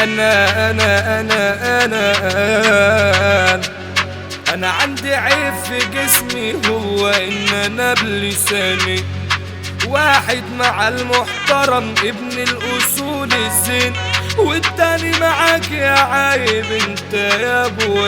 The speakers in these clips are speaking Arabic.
انا عندي عيب في جسمي، هو ان انا بلساني واحد مع المحترم ابن الاصول الزين، والتاني معاك يا عايب انت يا ابو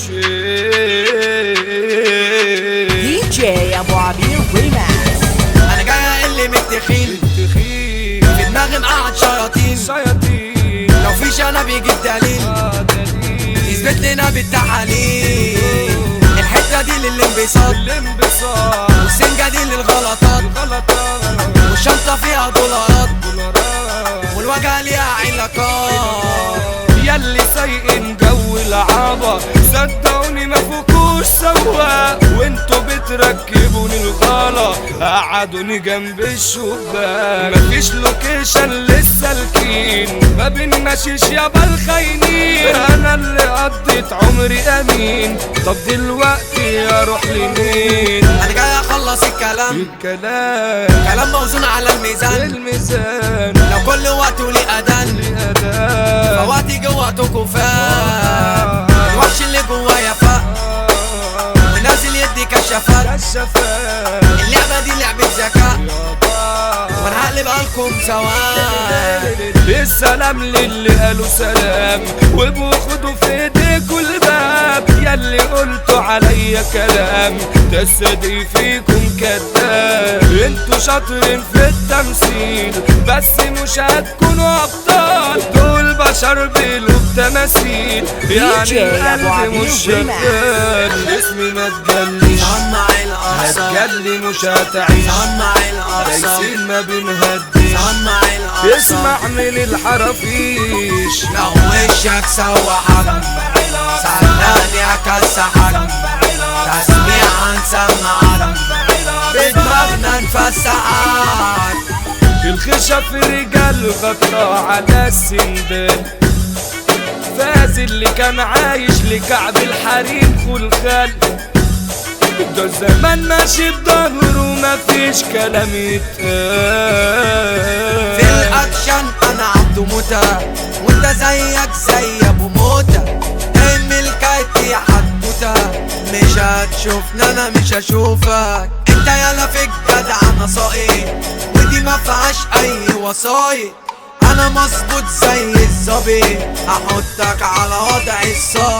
الشيخ. دي جي ابو عبير ريماكس. انا جاي اقل من التخيل في دماغي مقعد شياطين، لو في شنب بيجيب دليل يثبت لنا بالتحاليل. الحته دي للانبساط والسنجه دي للغلطات، والشنطه فيها دولارات والوجهه ليها علاقات. ياللي سايقين جو العبا صدقوني ما فوكوش سوا، وانتوا بتركبوني الغلا قعدوني جنب الشباك. مفيش لوكيشن للسالكين، ما بنمشيش يابا الخاينين. انا اللي قضيت عمري امين، طب دلوقتي اروح لمين؟ انا جاي اخلص الكلام موزون على الميزان. لو كل وقت وليه اذان فوقتي جواتكوا فات. الوحش اللي جوايا فاق ونازل يدي كشافات. اللعبة دي لعبة ذكاء وانا هقلبها لكم سوا. السلام للي قالوا سلام وباخدوا في ايديكوا الباب. ياللي قلتوا عليا كلام تصدق فيكم كداب. انتوا شاطرين في التمثيل بس مش هتكونوا ابطال. دول بشر بيلوا بتماثيل، يعني القلب مش شغال. اسمي ما تجليش هتجلي مش هتعيش، دايسين ما بنهديش. اسمع من الحرافيش لو وشك سوحك سألني اكسحك، تسميع هنسمعك بدماغنا نفسحك. الخشب في رجال غطى على السندال، فاز اللي كان عايش لكعب الحريم خلخال. ده الزمان ماشي بظهره ومفيش كلام يتقال. في الاكشن انا عبده موتة وانت زيك زي ابو موتة. اعمل كايتي يا حدوتة، مش هتشوفنا انا مش هشوفك. انت يالا في الجدع نصائي ودي ما فيهاش اي وصاية. انا مظبوط زي الظبي هحطك على وضع الصاي.